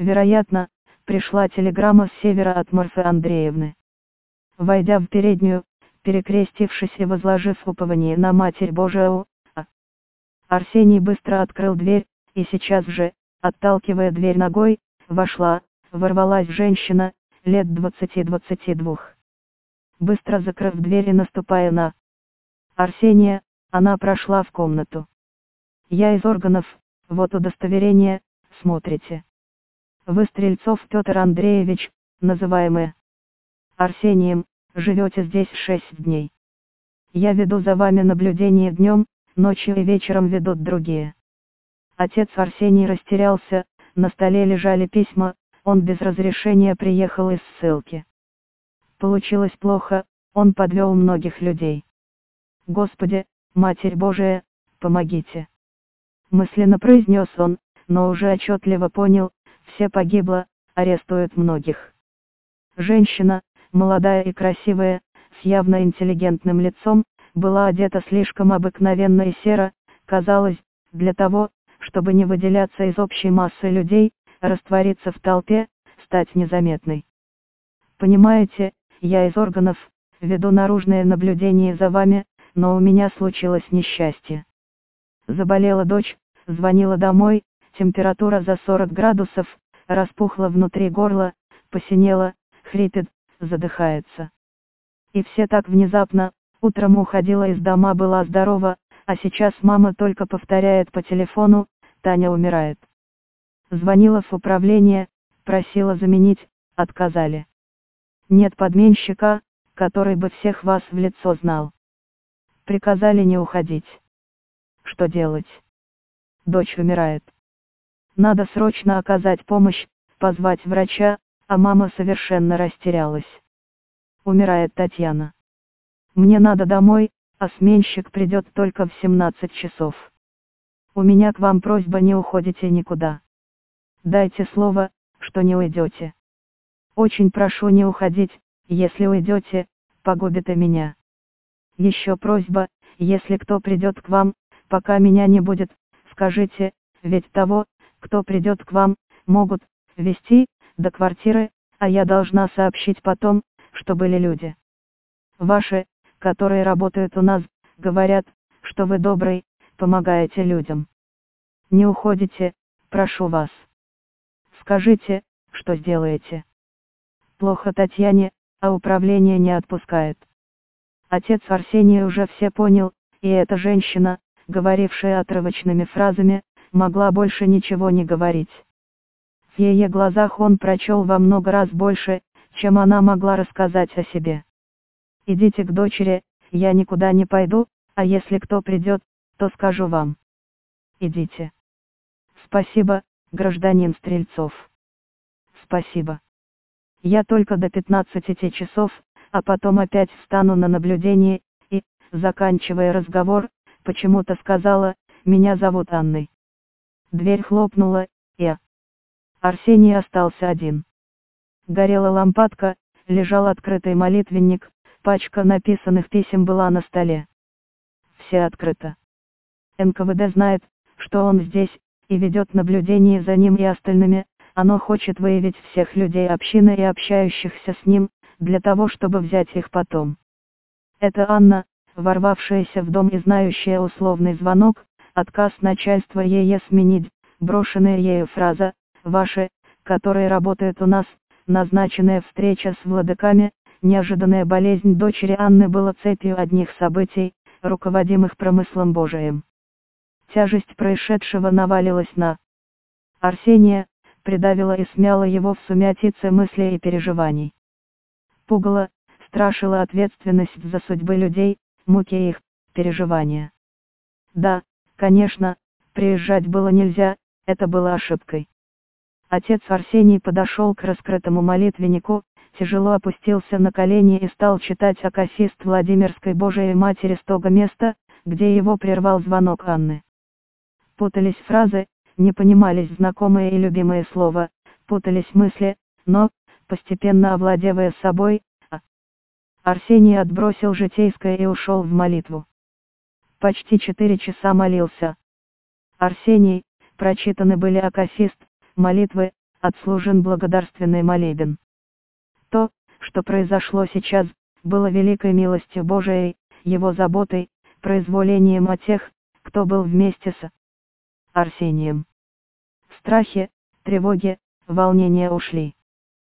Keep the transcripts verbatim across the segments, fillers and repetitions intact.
Вероятно, пришла телеграмма с севера от Марфы Андреевны. Войдя в переднюю, перекрестившись и возложив упование на Матерь Божию, а. Арсений быстро открыл дверь, и сейчас же, отталкивая дверь ногой, вошла, ворвалась женщина, лет двадцати-двадцати двух. Быстро закрыв дверь и наступая на Арсения, она прошла в комнату. «Я из органов, вот удостоверение, смотрите. Вы Стрельцов Петр Андреевич, называемый Арсением, живете здесь шесть дней. Я веду за вами наблюдение днем, ночью и вечером ведут другие». Отец Арсений растерялся, на столе лежали письма, он без разрешения приехал из ссылки. Получилось плохо, он подвел многих людей. «Господи, Матерь Божия, помогите!» Мысленно произнес он, но уже отчетливо понял, все погибло, арестуют многих. Женщина, молодая и красивая, с явно интеллигентным лицом, была одета слишком обыкновенно и серо, казалось, для того, чтобы не выделяться из общей массы людей, раствориться в толпе, стать незаметной. «Понимаете, я из органов, веду наружное наблюдение за вами, но у меня случилось несчастье. Заболела дочь, звонила домой, температура за сорок градусов, распухла внутри горла, посинела, хрипит, задыхается. И все так внезапно, утром уходила из дома, была здорова, а сейчас мама только повторяет по телефону, Таня умирает. Звонила в управление, просила заменить, отказали. Нет подменщика, который бы всех вас в лицо знал. Приказали не уходить. Что делать? Дочь умирает. Надо срочно оказать помощь, позвать врача, а мама совершенно растерялась. Умирает Татьяна. Мне надо домой, а сменщик придет только в семнадцать часов. У меня к вам просьба: не уходите никуда. Дайте слово, что не уйдете. Очень прошу не уходить, если уйдете, погубит и меня. Еще просьба, если кто придет к вам, пока меня не будет, скажите, ведь того, кто придет к вам, могут вести до квартиры, а я должна сообщить потом, что были люди ваши, которые работают у нас, говорят, что вы добрый, помогаете людям. Не уходите, прошу вас. Скажите, что сделаете. Плохо Татьяне, а управление не отпускает». Отец Арсений уже все понял, и эта женщина, говорившая отрывочными фразами, могла больше ничего не говорить. В ее глазах он прочел во много раз больше, чем она могла рассказать о себе. «Идите к дочери, я никуда не пойду, а если кто придет, то скажу вам. Идите». «Спасибо, гражданин Стрельцов. Спасибо. Я только до пятнадцати часов, а потом опять встану на наблюдение», и, заканчивая разговор, почему-то сказала: «Меня зовут Анной». Дверь хлопнула, и Арсений остался один. Горела лампадка, лежал открытый молитвенник, пачка написанных писем была на столе. Все открыто. эн ка вэ дэ знает, что он здесь, и ведет наблюдение за ним и остальными. Оно хочет выявить всех людей общины и общающихся с ним, для того чтобы взять их потом. Это Анна, ворвавшаяся в дом и знающая условный звонок, отказ начальства ее сменить, брошенная ею фраза: «Ваши, которые работают у нас», назначенная встреча с владыками, неожиданная болезнь дочери Анны была цепью одних событий, руководимых промыслом Божиим. Тяжесть происшедшего навалилась на Арсения, придавила и смяла его в сумятице мыслей и переживаний. Пугала, страшила ответственность за судьбы людей, муки их, переживания. Да, конечно, приезжать было нельзя, это было ошибкой. Отец Арсений подошел к раскрытому молитвеннику, тяжело опустился на колени и стал читать акафист Владимирской Божией Матери с того места, где его прервал звонок Анны. Путались фразы, не понимались знакомые и любимые слова, путались мысли, но, постепенно овладевая собой, а... Арсений отбросил житейское и ушел в молитву. Почти четыре часа молился. Арсений, прочитаны были акафист, молитвы, отслужен благодарственный молебен. То, что произошло сейчас, было великой милостью Божией, его заботой, произволением о тех, кто был вместе с Арсением. Страхи, тревоги, волнения ушли.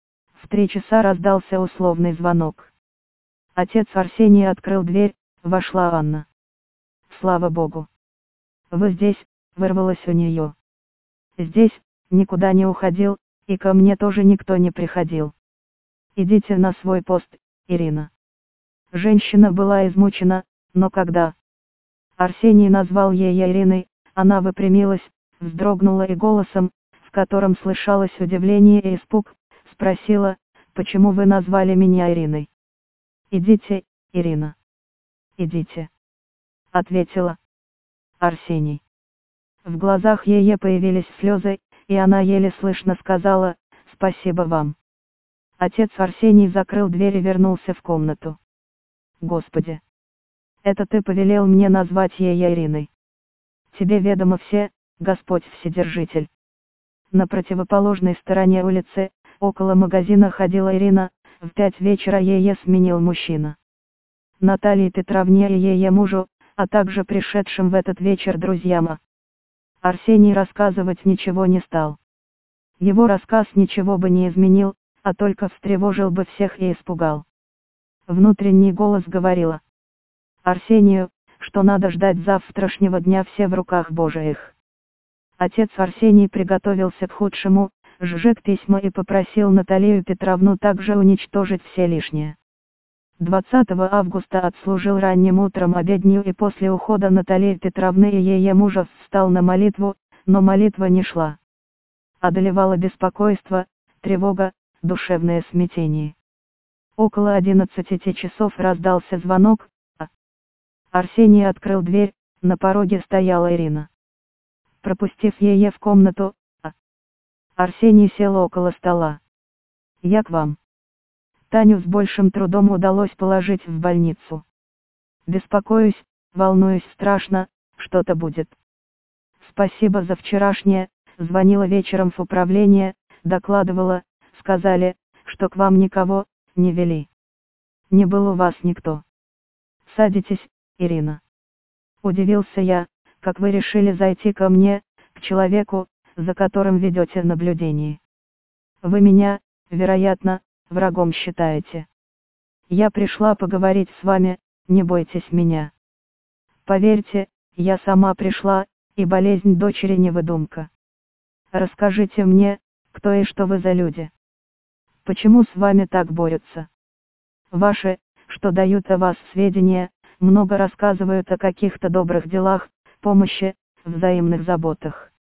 В три часа раздался условный звонок. Отец Арсения открыл дверь, вошла Анна. «Слава Богу! Вы здесь», — вырвалось у нее. «Здесь, никуда не уходил, и ко мне тоже никто не приходил. Идите на свой пост, Ирина». Женщина была измучена, но когда Арсений назвал ее Ириной, она выпрямилась, вздрогнула и голосом, в котором слышалось удивление и испуг, спросила: «Почему вы назвали меня Ириной?» «Идите, Ирина. Идите», — ответила Арсений. В глазах ее появились слезы, и она еле слышно сказала: «Спасибо вам». Отец Арсений закрыл дверь и вернулся в комнату. «Господи! Это ты повелел мне назвать ее Ириной. Тебе ведомо все, Господь Вседержитель». На противоположной стороне улицы, около магазина ходила Ирина, в пять вечера ее сменил мужчина. Наталье Петровне и ее мужу, а также пришедшим в этот вечер друзьям, Арсений рассказывать ничего не стал. Его рассказ ничего бы не изменил, а только встревожил бы всех и испугал. Внутренний голос говорила Арсению, что надо ждать завтрашнего дня, все в руках Божиих. Отец Арсений приготовился к худшему, сжег письма и попросил Наталью Петровну также уничтожить все лишнее. двадцатого августа отслужил ранним утром обедню и после ухода Натальи Петровны и ее мужа встал на молитву, но молитва не шла. Одолевало беспокойство, тревога, душевное смятение. Около одиннадцати часов раздался звонок, а Арсений открыл дверь, на пороге стояла Ирина. Пропустив ее в комнату, а Арсений сел около стола. «Я к вам». Таню с большим трудом удалось положить в больницу. «Беспокоюсь, волнуюсь страшно, что-то будет». «Спасибо за вчерашнее», звонила вечером в управление, докладывала, сказали, что к вам никого не вели. Не был у вас никто. Садитесь, Ирина. Удивился я, как вы решили зайти ко мне, к человеку, за которым ведете наблюдение. Вы меня, вероятно, врагом считаете. Я пришла поговорить с вами, не бойтесь меня. Поверьте, я сама пришла, и болезнь дочери не выдумка. Расскажите мне, кто и что вы за люди. Почему с вами так борются? Ваши, что дают о вас сведения, много рассказывают о каких-то добрых делах, помощи, взаимных заботах.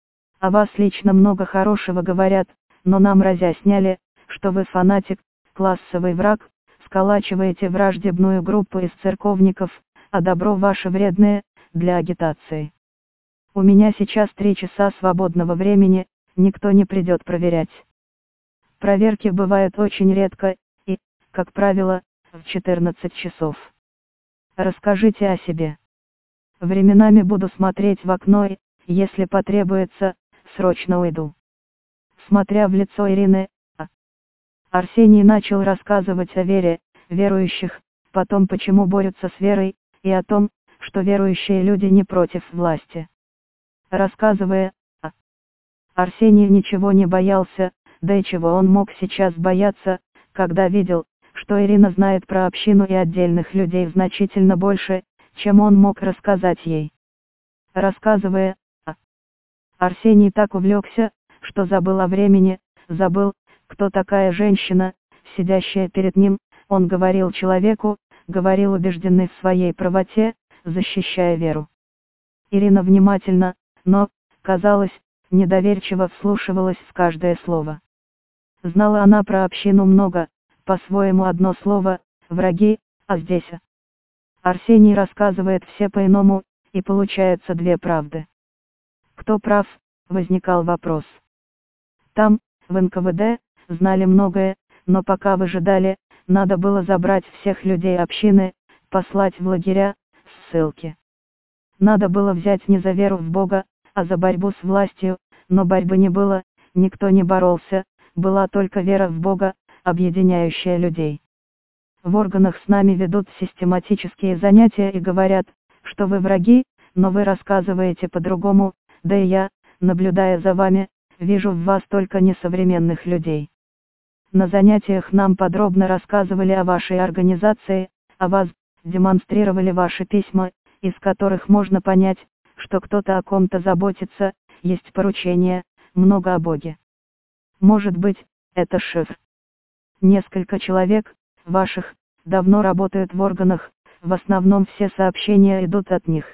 О вас лично много хорошего говорят, но нам разъясняли, что вы фанатик, классовый враг, сколачиваете враждебную группу из церковников, а добро ваше вредное, для агитации. У меня сейчас три часа свободного времени, никто не придет проверять. Проверки бывают очень редко, и, как правило, в четырнадцать часов. Расскажите о себе. Временами буду смотреть в окно и, если потребуется, срочно уйду. Смотря в лицо Ирины, а Арсений начал рассказывать о вере, верующих, потом почему борются с верой, и о том, что верующие люди не против власти. Рассказывая, а Арсений ничего не боялся, да и чего он мог сейчас бояться, когда видел, что Ирина знает про общину и отдельных людей значительно больше, чем он мог рассказать ей. Рассказывая, а Арсений так увлекся, что забыл о времени, забыл, кто такая женщина, сидящая перед ним. Он говорил человеку, говорил убежденный в своей правоте, защищая веру. Ирина внимательно, но, казалось, недоверчиво вслушивалась в каждое слово. Знала она про общину много, по-своему одно слово — враги, а здесь Арсений рассказывает все по-иному, и получается две правды. Кто прав, возникал вопрос. Там, в эн ка вэ дэ, знали многое, но пока выжидали, надо было забрать всех людей общины, послать в лагеря, ссылки. Надо было взять не за веру в Бога, а за борьбу с властью, но борьбы не было, никто не боролся, была только вера в Бога, объединяющая людей. В органах с нами ведут систематические занятия и говорят, что вы враги, но вы рассказываете по-другому, да и я, наблюдая за вами, вижу в вас только несовременных людей. На занятиях нам подробно рассказывали о вашей организации, о вас, демонстрировали ваши письма, из которых можно понять, что кто-то о ком-то заботится, есть поручения, много о Боге. Может быть, это шифр. Несколько человек, ваших, давно работают в органах, в основном все сообщения идут от них.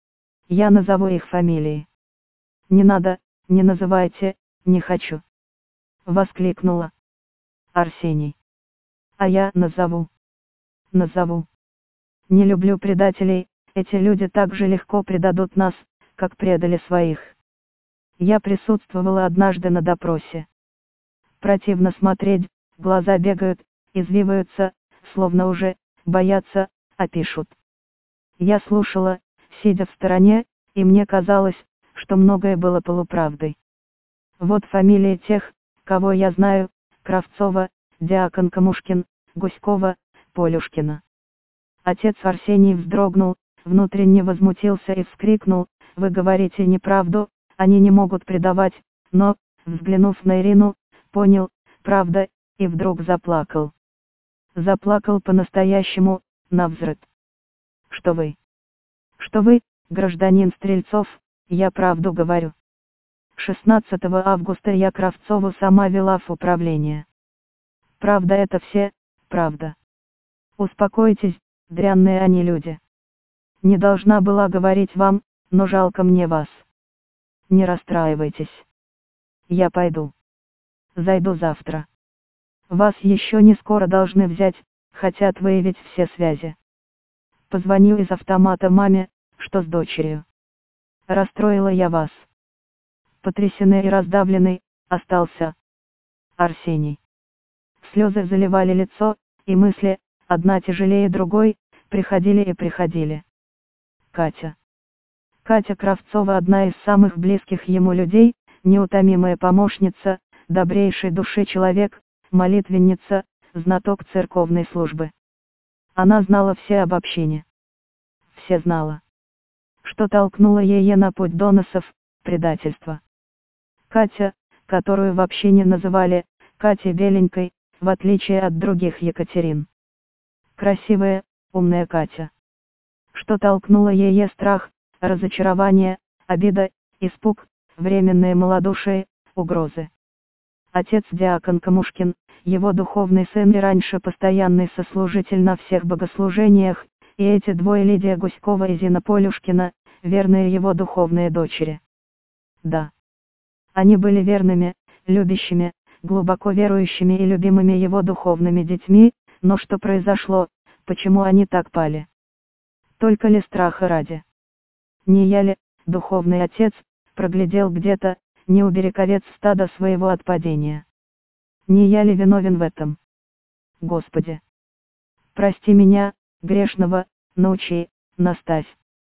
Я назову их фамилии. Не надо, не называйте, не хочу. Воскликнула Арсений. А я назову. Назову. Не люблю предателей, эти люди так же легко предадут нас, как предали своих. Я присутствовала однажды на допросе. Противно смотреть, глаза бегают, извиваются, словно уже, боятся, а пишут. Я слушала, сидя в стороне, и мне казалось, что многое было полуправдой. Вот фамилии тех, кого я знаю: Кравцова, Дьякон Камушкин, Гуськова, Полюшкина. Отец Арсений вздрогнул, внутренне возмутился и вскрикнул: вы говорите неправду, они не могут предавать, но, взглянув на Ирину, понял, правда, и вдруг заплакал. Заплакал по-настоящему, навзрыд. Что вы? Что вы, гражданин Стрельцов, я правду говорю. шестнадцатого августа я Кравцову сама вела в управление. Правда, это все, правда. Успокойтесь, дрянные они люди. Не должна была говорить вам, но жалко мне вас. Не расстраивайтесь. Я пойду. Зайду завтра. Вас еще не скоро должны взять, хотят выявить все связи. Позвоню из автомата маме, что с дочерью. Расстроила я вас. Потрясенный и раздавленный, остался Арсений. Слезы заливали лицо, и мысли, одна тяжелее другой, приходили и приходили. Катя. Катя Кравцова одна из самых близких ему людей, неутомимая помощница, добрейшей души человек, молитвенница, знаток церковной службы. Она знала все об общине. Все знала. Что толкнуло ее на путь доносов, предательства. Катя, которую в общине называли Катей Беленькой, в отличие от других Екатерин. Красивая, умная Катя. Что толкнуло ее страх, разочарование, обида, испуг, временное малодушие, угрозы. Отец Дьякон Камушкин, его духовный сын и раньше постоянный сослужитель на всех богослужениях, и эти двое Лидия Гуськова и Зина Полюшкина, верные его духовные дочери. Да. Они были верными, любящими, глубоко верующими и любимыми его духовными детьми, но что произошло, почему они так пали? Только ли страха ради? Не я ли, духовный отец, проглядел где-то, не уберег овец стада своего от падения? Не я ли виновен в этом? Господи! Прости меня, грешного, научи, наставь.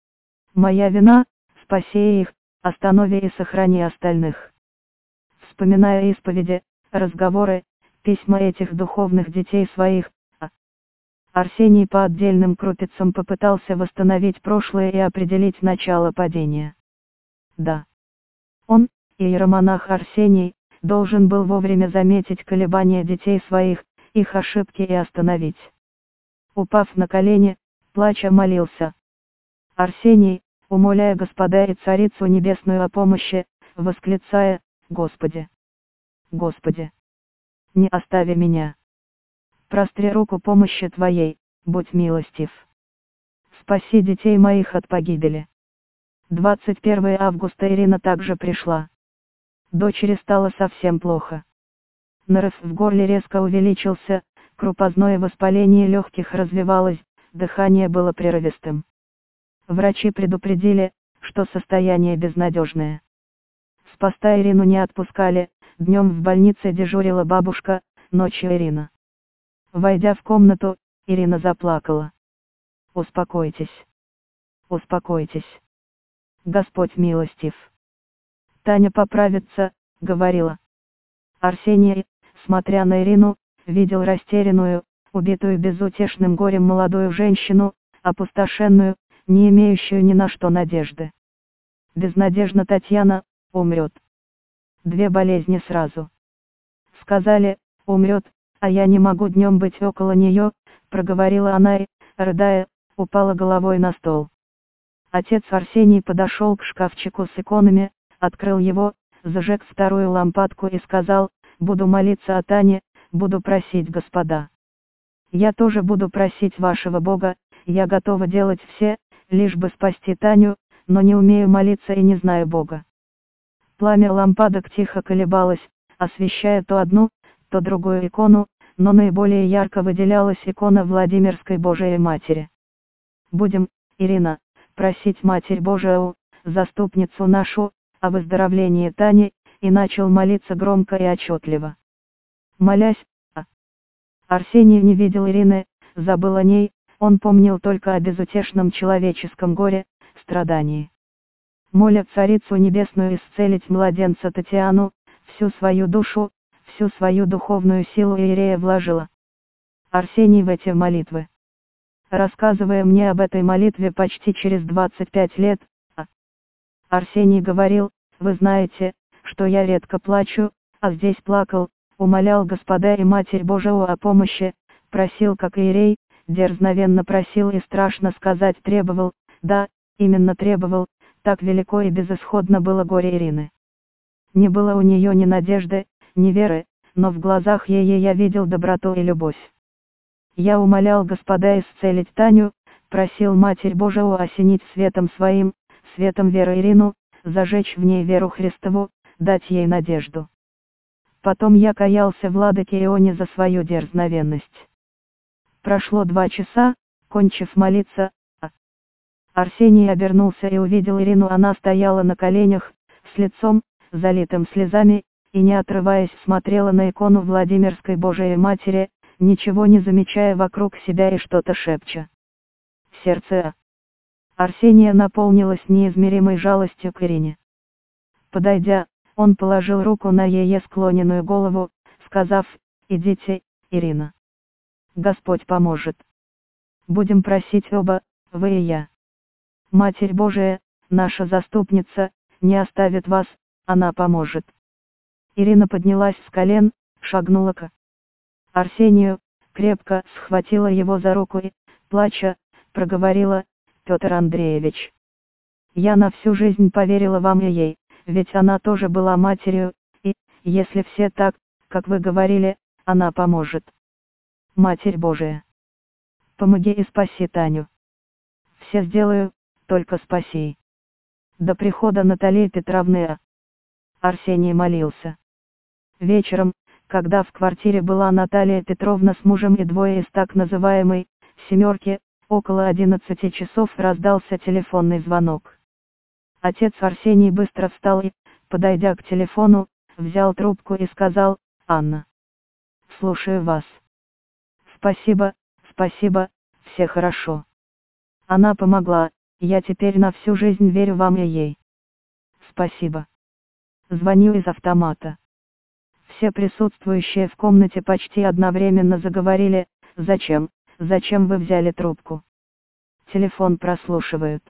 Моя вина, спаси их, останови и сохрани остальных. Вспоминая исповеди, разговоры, письма этих духовных детей своих, Арсений по отдельным крупицам попытался восстановить прошлое и определить начало падения. Да. Он, иеромонах Арсений, должен был вовремя заметить колебания детей своих, их ошибки и остановить. Упав на колени, плача молился. Арсений, умоляя Господа и Царицу Небесную о помощи, восклицая: Господи! Господи! Не остави меня! Простри руку помощи Твоей, будь милостив. Спаси детей моих от погибели. двадцать первого августа Ирина также пришла. Дочери стало совсем плохо. Нарыв в горле резко увеличился, крупозное воспаление легких развивалось, дыхание было прерывистым. Врачи предупредили, что состояние безнадежное. С поста Ирину не отпускали, днем в больнице дежурила бабушка, ночью Ирина. Войдя в комнату, Ирина заплакала. Успокойтесь. Успокойтесь. Господь милостив. Таня поправится, говорила. Арсений, смотря на Ирину, видел растерянную, убитую безутешным горем молодую женщину, опустошенную, не имеющую ни на что надежды. Безнадежно Татьяна умрет. Две болезни сразу. Сказали, умрет, а я не могу днем быть около нее, проговорила она и, рыдая, упала головой на стол. Отец Арсений подошел к шкафчику с иконами, открыл его, зажег вторую лампадку и сказал: буду молиться о Тане, буду просить Господа. Я тоже буду просить вашего Бога, я готова делать все, лишь бы спасти Таню, но не умею молиться и не знаю Бога. Пламя лампадок тихо колебалось, освещая то одну, то другую икону, но наиболее ярко выделялась икона Владимирской Божией Матери. Будем, Ирина, просить Матерь Божию, заступницу нашу, о выздоровлении Тани, и начал молиться громко и отчетливо. Молясь, а Арсений не видел Ирины, забыл о ней, он помнил только о безутешном человеческом горе, страдании. Моля Царицу Небесную исцелить младенца Татьяну, всю свою душу, всю свою духовную силу иерея вложила Арсений в эти молитвы. Рассказывая мне об этой молитве почти через двадцать пять лет, а Арсений говорил: вы знаете, что я редко плачу, а здесь плакал, умолял Господа и Матерь Божию о помощи, просил как иерей, дерзновенно просил и страшно сказать требовал, да, именно требовал, так велико и безысходно было горе Ирины. Не было у нее ни надежды, ни веры, но в глазах ее я видел доброту и любовь. Я умолял Господа исцелить Таню, просил Матерь Божию осенить светом своим, светом веры Ирину, зажечь в ней веру Христову, дать ей надежду. Потом я каялся владыке Ионе за свою дерзновенность. Прошло два часа, кончив молиться, а Арсений обернулся и увидел Ирину. Она стояла на коленях, с лицом, залитым слезами, и не отрываясь смотрела на икону Владимирской Божией Матери, ничего не замечая вокруг себя и что-то шепча. Сердце Арсения наполнилось неизмеримой жалостью к Ирине. Подойдя, он положил руку на ее склоненную голову, сказав: идите, Ирина. Господь поможет. Будем просить оба, вы и я. Матерь Божия, наша заступница, не оставит вас, она поможет. Ирина поднялась с колен, шагнула к Арсению, крепко схватила его за руку и, плача, проговорила: Петр Андреевич, я на всю жизнь поверила вам и ей, ведь она тоже была матерью, и, если все так, как вы говорили, она поможет. Матерь Божия, помоги и спаси Таню. Все сделаю, только спаси. До прихода Натальи Петровны. Арсений молился. Вечером, когда в квартире была Наталья Петровна с мужем и двое из так называемой «семерки», около одиннадцати часов раздался телефонный звонок. Отец Арсений быстро встал и, подойдя к телефону, взял трубку и сказал: «Анна, слушаю вас». «Спасибо, спасибо, все хорошо. Она помогла, я теперь на всю жизнь верю вам и ей». «Спасибо». Звоню из автомата. Все присутствующие в комнате почти одновременно заговорили: «Зачем, зачем вы взяли трубку? Телефон прослушивают».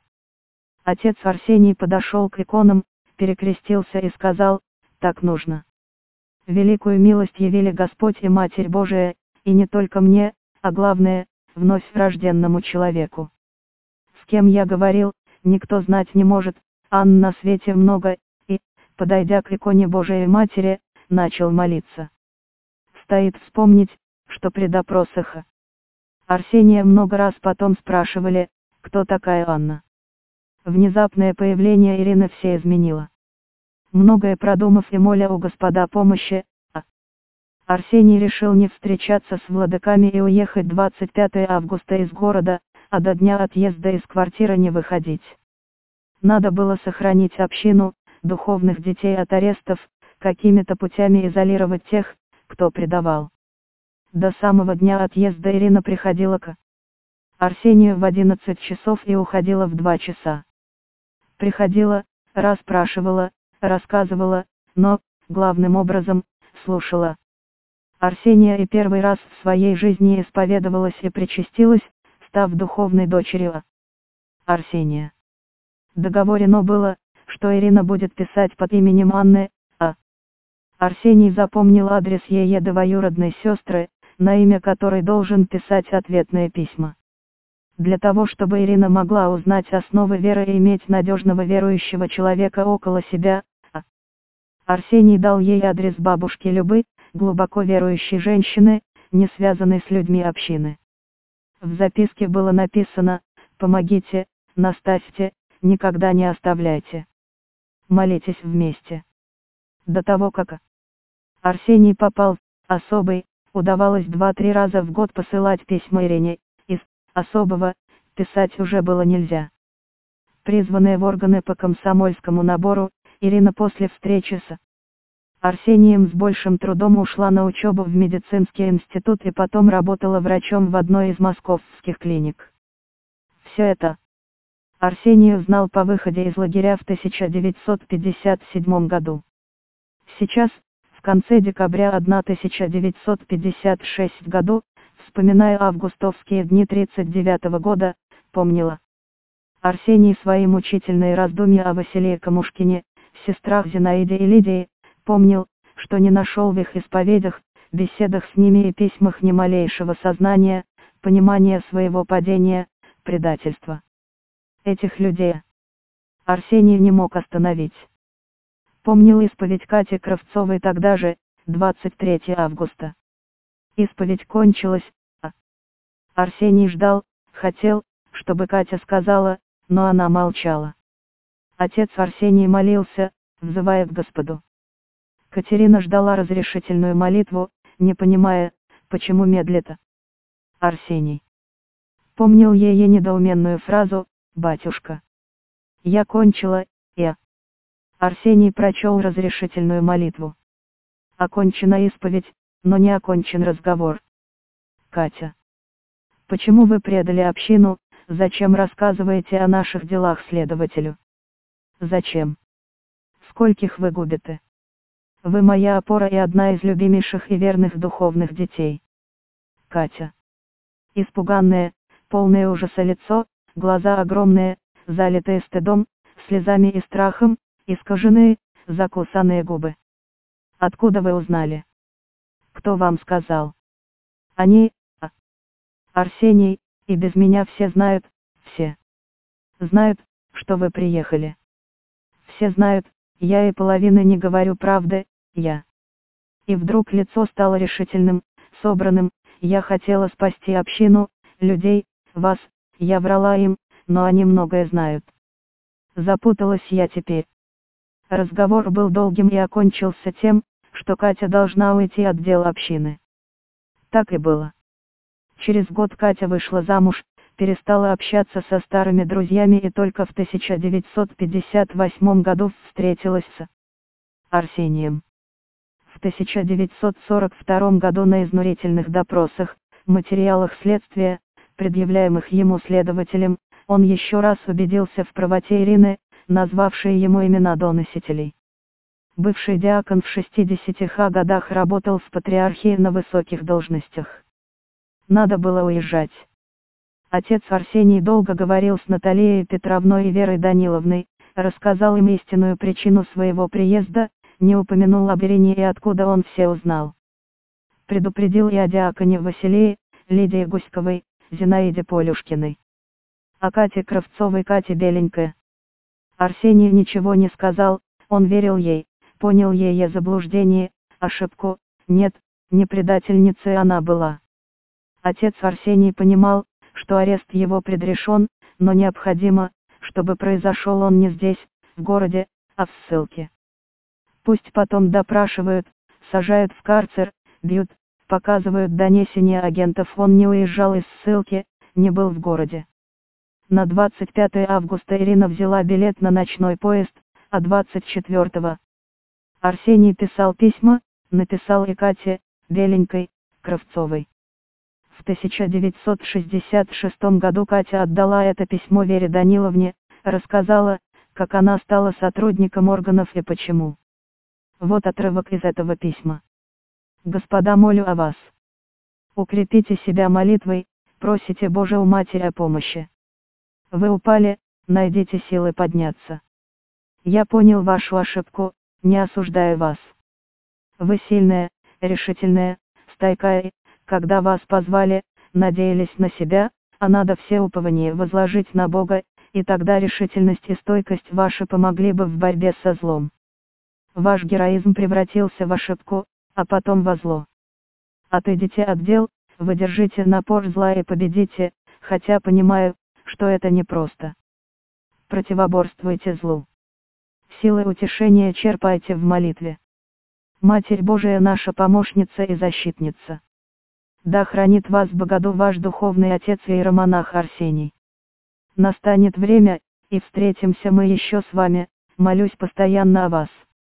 Отец Арсений подошел к иконам, перекрестился и сказал: «Так нужно. Великую милость явили Господь и Матерь Божия, и не только мне, а главное, вновь рожденному человеку. С кем я говорил, никто знать не может, ан на свете много», и, подойдя к иконе Божией Матери, начал молиться. Стоит вспомнить, что при допросах Арсения много раз потом спрашивали, кто такая Анна. Внезапное появление Ирины все изменило. Многое продумав и моля у Господа помощи, а Арсений решил не встречаться с владыками и уехать двадцать пятого августа из города, а до дня отъезда из квартиры не выходить. Надо было сохранить общину, духовных детей от арестов, какими-то путями изолировать тех, кто предавал. До самого дня отъезда Ирина приходила к Арсению в одиннадцать часов и уходила в два часа. Приходила, расспрашивала, рассказывала, но, главным образом, слушала. Арсения и первый раз в своей жизни исповедовалась и причастилась, став духовной дочерью Арсения. Договорено было, что Ирина будет писать под именем Анны, а Арсений запомнил адрес ее двоюродной сестры, на имя которой должен писать ответные письма. Для того, чтобы Ирина могла узнать основы веры и иметь надежного верующего человека около себя, а Арсений дал ей адрес бабушки Любы, глубоко верующей женщины, не связанной с людьми общины. В записке было написано: «Помогите, наставьте, никогда не оставляйте. Молитесь вместе». До того как Арсений попал в особый, удавалось два-три раза в год посылать письма Ирине, из особого писать уже было нельзя. Призванная в органы по комсомольскому набору, Ирина после встречи с Арсением с большим трудом ушла на учебу в медицинский институт и потом работала врачом в одной из московских клиник. Все это Арсений узнал по выходе из лагеря в тысяча девятьсот пятьдесят седьмом году. Сейчас, в конце декабря тысяча девятьсот пятьдесят шестого году, вспоминая августовские дни тридцать девятого года, помнила Арсений свои мучительные раздумья о Василии Камушкине, сестрах Зинаиде и Лидии, помнил, что не нашел в их исповедях, беседах с ними и письмах ни малейшего сознания, понимания своего падения, предательства. Этих людей Арсений не мог остановить. Помнил исповедь Кати Кравцовой тогда же, двадцать третьего августа. Исповедь кончилась, а Арсений ждал, хотел, чтобы Катя сказала, но она молчала. Отец Арсений молился, взывая к Господу. Катерина ждала разрешительную молитву, не понимая, почему медлит Арсений. Помнил ей недоуменную фразу: «Батюшка, я кончила», и Арсений прочел разрешительную молитву. Окончена исповедь, но не окончен разговор. «Катя, почему вы предали общину, зачем рассказываете о наших делах следователю? Зачем? Скольких вы губите? Вы моя опора и одна из любимейших и верных духовных детей». Катя. Испуганное, полное ужаса лицо, глаза огромные, залитые стыдом, слезами и страхом, искаженные, закусанные губы. «Откуда вы узнали? Кто вам сказал?» «Они, а, Арсений, и без меня все знают, все. Знают, что вы приехали. Все знают, я и половины не говорю правды, я». И вдруг лицо стало решительным, собранным: «Я хотела спасти общину, людей, вас, я врала им, но они многое знают. Запуталась я теперь». Разговор был долгим и окончился тем, что Катя должна уйти от дел общины. Так и было. Через год Катя вышла замуж, перестала общаться со старыми друзьями и только в тысяча девятьсот пятьдесят восьмом году встретилась с Арсением. В тысяча девятьсот сорок втором году на изнурительных допросах, материалах следствия, предъявляемых ему следователем, он еще раз убедился в правоте Ирины, назвавшей ему имена доносителей. Бывший диакон в шестидесяти годах работал в патриархии на высоких должностях. Надо было уезжать. Отец Арсений долго говорил с Натальей Петровной и Верой Даниловной, рассказал им истинную причину своего приезда, не упомянул об Ирине и откуда он все узнал. Предупредил и о диаконе Василии, Лидии Гуськовой, Зинаиде Полюшкиной. О Кате Кравцовой, Кате Беленькой. Арсений ничего не сказал, он верил ей, понял ее заблуждение, ошибку, нет, не предательницей она была. Отец Арсений понимал, что арест его предрешен, но необходимо, чтобы произошел он не здесь, в городе, а в ссылке. Пусть потом допрашивают, сажают в карцер, бьют, показывают донесения агентов. Он не уезжал из ссылки, не был в городе. На двадцать пятое августа Ирина взяла билет на ночной поезд, а двадцать четвёртого Арсений писал письма, написал и Кате, Беленькой, Кравцовой. В тысяча девятьсот шестьдесят шестом году Катя отдала это письмо Вере Даниловне, рассказала, как она стала сотрудником органов и почему. Вот отрывок из этого письма. Господа, молю о вас. Укрепите себя молитвой, просите Божию Матерь о помощи. Вы упали, найдите силы подняться. Я понял вашу ошибку, не осуждаю вас. Вы сильная, решительная, стойкая, и, когда вас позвали, надеялись на себя, а надо все упование возложить на Бога, и тогда решительность и стойкость ваши помогли бы в борьбе со злом. Ваш героизм превратился в ошибку, а потом во зло. Отойдите от дел, выдержите напор зла и победите, хотя понимаю, что это непросто. Противоборствуйте злу. Силы утешения черпайте в молитве. Матерь Божия наша помощница и защитница. Да хранит вас в Богоду ваш духовный отец иеромонах Арсений. Настанет время, и встретимся мы еще с вами, молюсь постоянно о вас.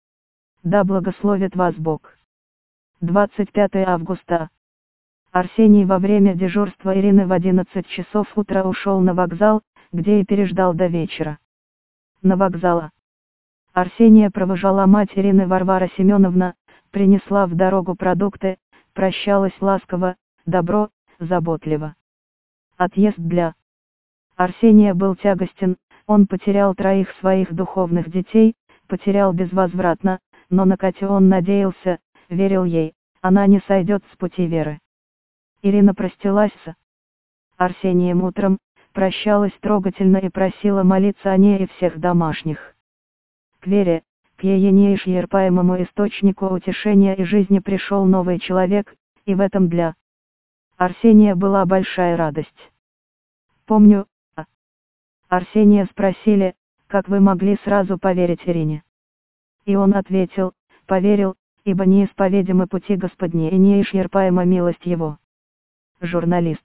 Да благословит вас Бог. двадцать пятое августа. Арсений во время дежурства Ирины в одиннадцать часов утра ушел на вокзал, где и переждал до вечера. На вокзала Арсения провожала мать Ирины Варвара Семеновна, принесла в дорогу продукты, прощалась ласково, добро, заботливо. Отъезд для Арсения был тягостен, он потерял троих своих духовных детей, потерял безвозвратно, но на Катю он надеялся, верил ей, она не сойдет с пути веры. Ирина простилась с Арсением утром, прощалась трогательно и просила молиться о ней и всех домашних. К вере, к ее неисчерпаемому источнику утешения и жизни пришел новый человек, и в этом для Арсения была большая радость. Помню, а Арсения спросили, как вы могли сразу поверить Ирине? И он ответил, поверил, ибо неисповедимы пути Господни и неисчерпаема милость Его. Журналист.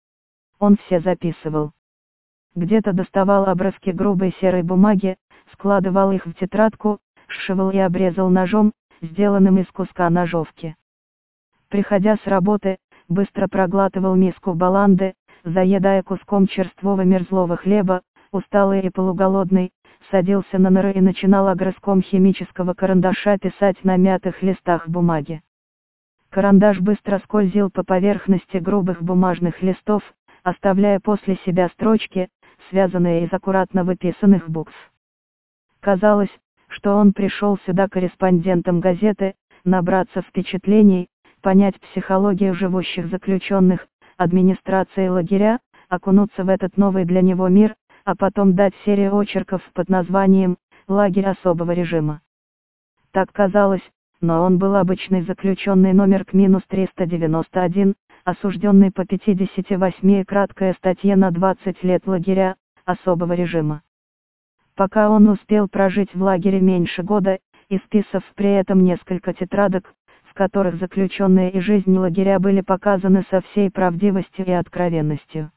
Он все записывал. Где-то доставал обрывки грубой серой бумаги, складывал их в тетрадку, сшивал и обрезал ножом, сделанным из куска ножовки. Приходя с работы, быстро проглатывал миску баланды, заедая куском черствого мерзлого хлеба, усталый и полуголодный, садился на нары и начинал огрызком химического карандаша писать на мятых листах бумаги. Карандаш быстро скользил по поверхности грубых бумажных листов, оставляя после себя строчки, связанные из аккуратно выписанных букв. Казалось, что он пришел сюда корреспондентом газеты, набраться впечатлений, понять психологию живущих заключенных, администрации лагеря, окунуться в этот новый для него мир, а потом дать серию очерков под названием «Лагерь особого режима». Так казалось, но он был обычный заключенный номер К триста девяносто один, осужденный по пятидесяти восьми и краткая статья на двадцать лет лагеря особого режима. Пока он успел прожить в лагере меньше года, исписав при этом несколько тетрадок, в которых заключенные и жизнь лагеря были показаны со всей правдивостью и откровенностью.